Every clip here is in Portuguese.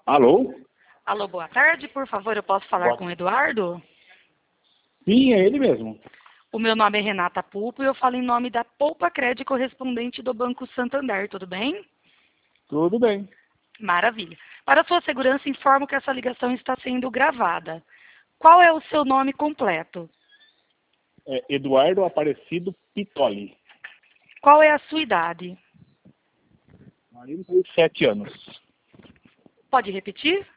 Alô? Alô, boa tarde. Por favor, eu posso falar com o Eduardo? Sim, é ele mesmo. O meu nome é Renata Pupo e eu falo em nome da Poupa Cred, correspondente do Banco Santander. Tudo bem? Tudo bem. Maravilha. Para sua segurança, informo que essa ligação está sendo gravada. Qual é o seu nome completo? É Eduardo Aparecido Pitoli. Qual é a sua idade? 47 anos. Pode repetir?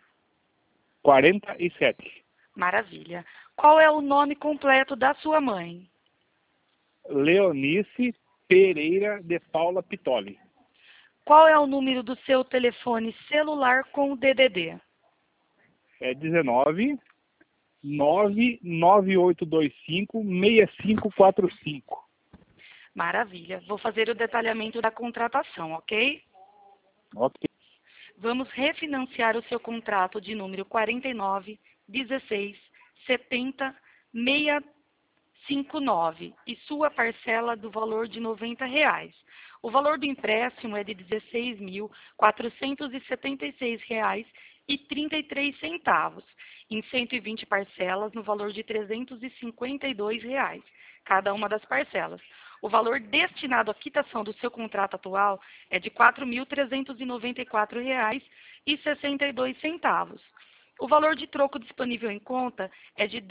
47. Maravilha. Qual é o nome completo da sua mãe? Leonice Pereira de Paula Pitoli. Qual é o número do seu telefone celular com o DDD? É 19 99825 6545. Maravilha. Vou fazer o detalhamento da contratação, ok? Ok. Vamos refinanciar o seu contrato de número 49 16 70 659 e sua parcela do valor de R$ 90. O valor do empréstimo é de R$ 16.476,33, em 120 parcelas no valor de R$ 352, cada uma das parcelas. O valor destinado à quitação do seu contrato atual é de R$ 4.394,62. O valor de troco disponível em conta é de R$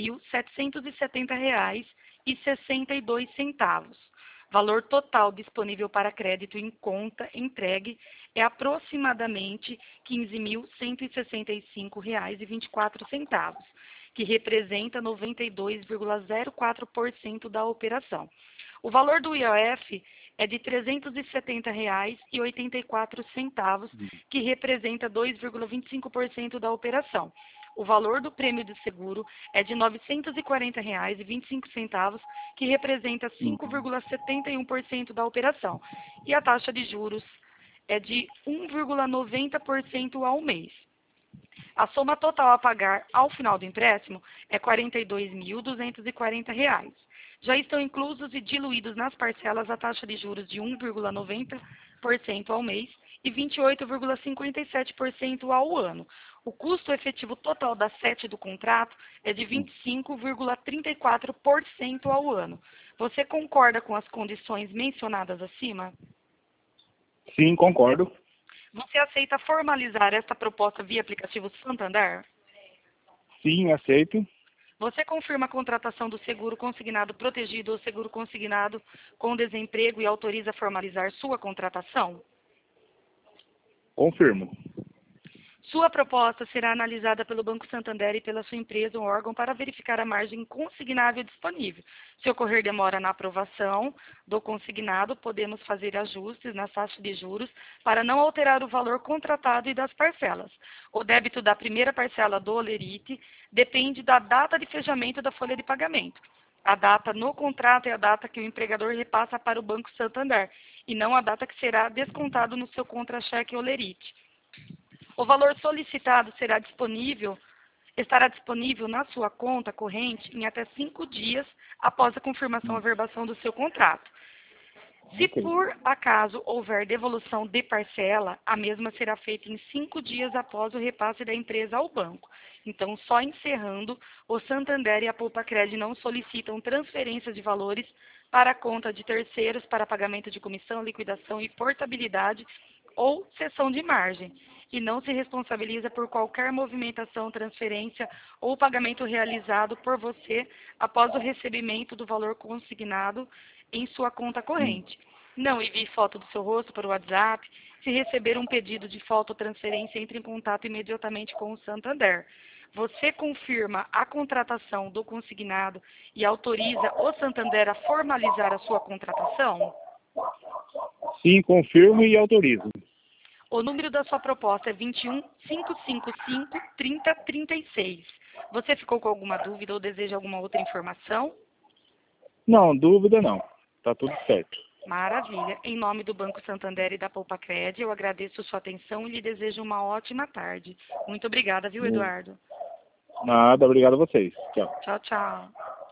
10.770,62. Valor total disponível para crédito em conta entregue é aproximadamente R$ 15.165,24, que representa 92,04% da operação. O valor do IOF é de R$ 370,84, que representa 2,25% da operação. O valor do prêmio de seguro é de R$ 940,25, que representa 5,71% da operação. E a taxa de juros é de 1,90% ao mês. A soma total a pagar ao final do empréstimo é R$ 42.240. Já estão inclusos e diluídos nas parcelas a taxa de juros de 1,90% ao mês e 28,57% ao ano. O custo efetivo total da SET do contrato é de 25,34% ao ano. Você concorda com as condições mencionadas acima? Sim, concordo. Você aceita formalizar esta proposta via aplicativo Santander? Sim, aceito. Você confirma a contratação do seguro consignado protegido ou seguro consignado com desemprego e autoriza formalizar sua contratação? Confirmo. Sua proposta será analisada pelo Banco Santander e pela sua empresa ou órgão para verificar a margem consignável disponível. Se ocorrer demora na aprovação do consignado, podemos fazer ajustes na taxa de juros para não alterar o valor contratado e das parcelas. O débito da primeira parcela do Olerite depende da data de fechamento da folha de pagamento. A data no contrato é a data que o empregador repassa para o Banco Santander e não a data que será descontado no seu contra-cheque Olerite. O valor solicitado estará disponível na sua conta corrente em até 5 dias após a confirmação ou averbação do seu contrato. Se por acaso houver devolução de parcela, a mesma será feita em 5 dias após o repasse da empresa ao banco. Então, só encerrando, o Santander e a Poupa Cred não solicitam transferência de valores para a conta de terceiros para pagamento de comissão, liquidação e portabilidade ou cessão de margem, e não se responsabiliza por qualquer movimentação, transferência ou pagamento realizado por você após o recebimento do valor consignado em sua conta corrente. Não envie foto do seu rosto para o WhatsApp. Se receber um pedido de foto ou transferência, entre em contato imediatamente com o Santander. Você confirma a contratação do consignado e autoriza o Santander a formalizar a sua contratação? Sim, confirmo e autorizo. O número da sua proposta é 21.555-3036. Você ficou com alguma dúvida ou deseja alguma outra informação? Não, dúvida não. Tá tudo certo. Maravilha. Em nome do Banco Santander e da Poupa Cred, eu agradeço sua atenção e lhe desejo uma ótima tarde. Muito obrigada, viu, Eduardo? Nada, obrigado a vocês. Tchau. Tchau, tchau.